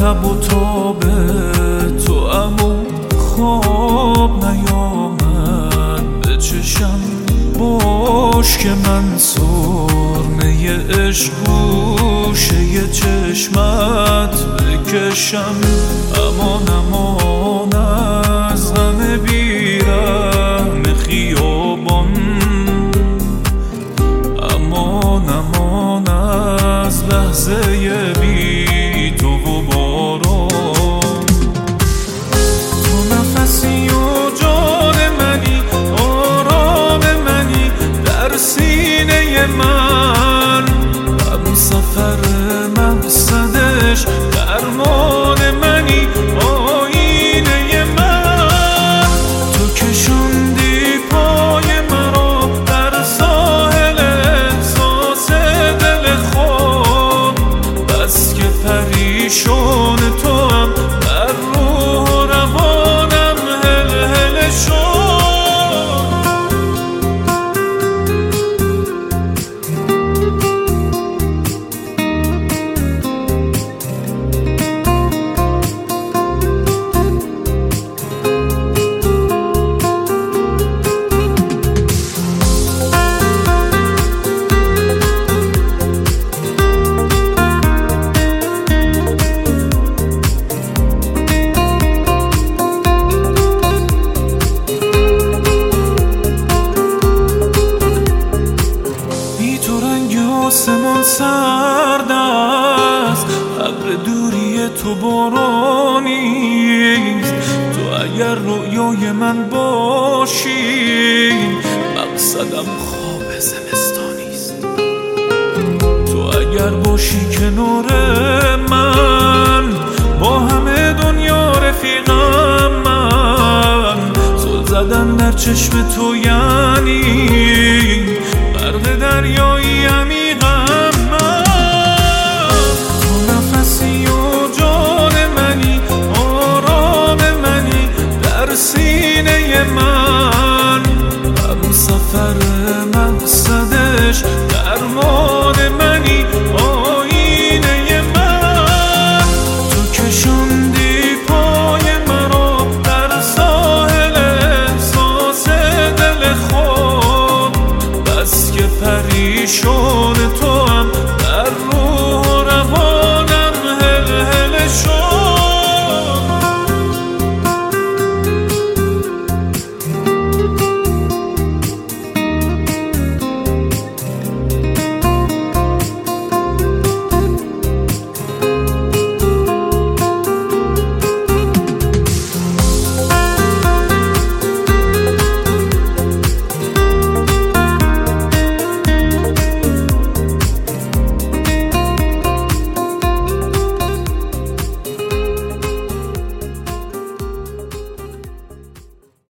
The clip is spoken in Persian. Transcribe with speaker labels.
Speaker 1: تب و تاب تو امو خواب نیامد به چشم باش که من سرمه عشق گوشه چشمت بکشم. امان امان از غم بیرحم خیابان، امان امان از لحظه بی تو و باران. تو نفسی و جان منی، آرام منی در سینه من، هم سفر مقصدش درمان منی، آینه من. تو کشوندی پای مرا در ساحل احساس دل خود، بس که پریشان تو هم در روح و روانم هل هل شد. آسمان سرد است، ابر دوری تو بارانیست. تو اگر رویای من باشی مقصدم خواب زمستانیست. تو اگر باشی کنار من با همه دنیا رفیقم من، زل زدن در چشم تو یعنی